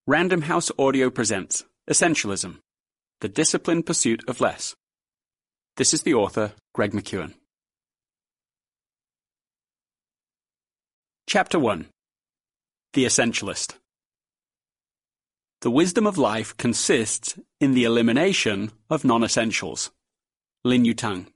Random House Audio presents Essentialism, the Disciplined Pursuit of Less. This is the author, Greg McKeown. Chapter 1. The Essentialist. The wisdom of life consists in the elimination of non-essentials. Lin Yutang.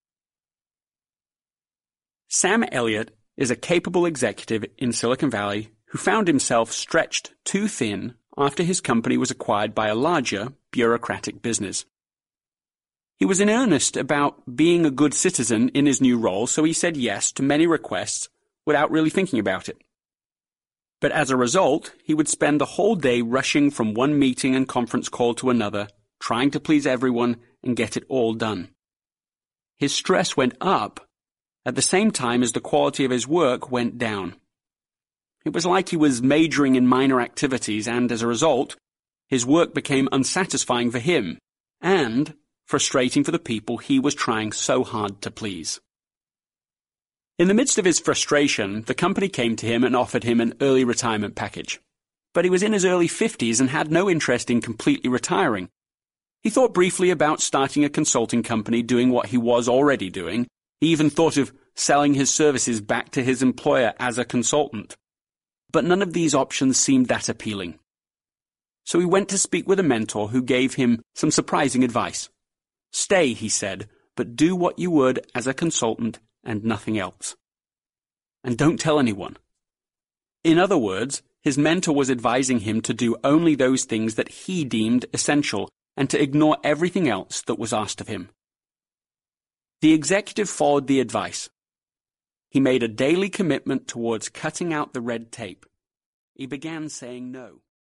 Sam Elliott is a capable executive in Silicon Valley who found himself stretched too thin after his company was acquired by a larger, bureaucratic business. He was in earnest about being a good citizen in his new role, so he said yes to many requests without really thinking about it. But as a result, he would spend the whole day rushing from one meeting and conference call to another, trying to please everyone and get it all done. His stress went up at the same time as the quality of his work went down. It was like he was majoring in minor activities, and as a result, his work became unsatisfying for him and frustrating for the people he was trying so hard to please. In the midst of his frustration, the company came to him and offered him an early retirement package. But he was in his early 50s and had no interest in completely retiring. He thought briefly about starting a consulting company doing what he was already doing. He even thought of selling his services back to his employer as a consultant. But none of these options seemed that appealing. So he went to speak with a mentor who gave him some surprising advice. Stay, he said, but do what you would as a consultant and nothing else. And don't tell anyone. In other words, his mentor was advising him to do only those things that he deemed essential and to ignore everything else that was asked of him. The executive followed the advice. He made a daily commitment towards cutting out the red tape. He began saying no.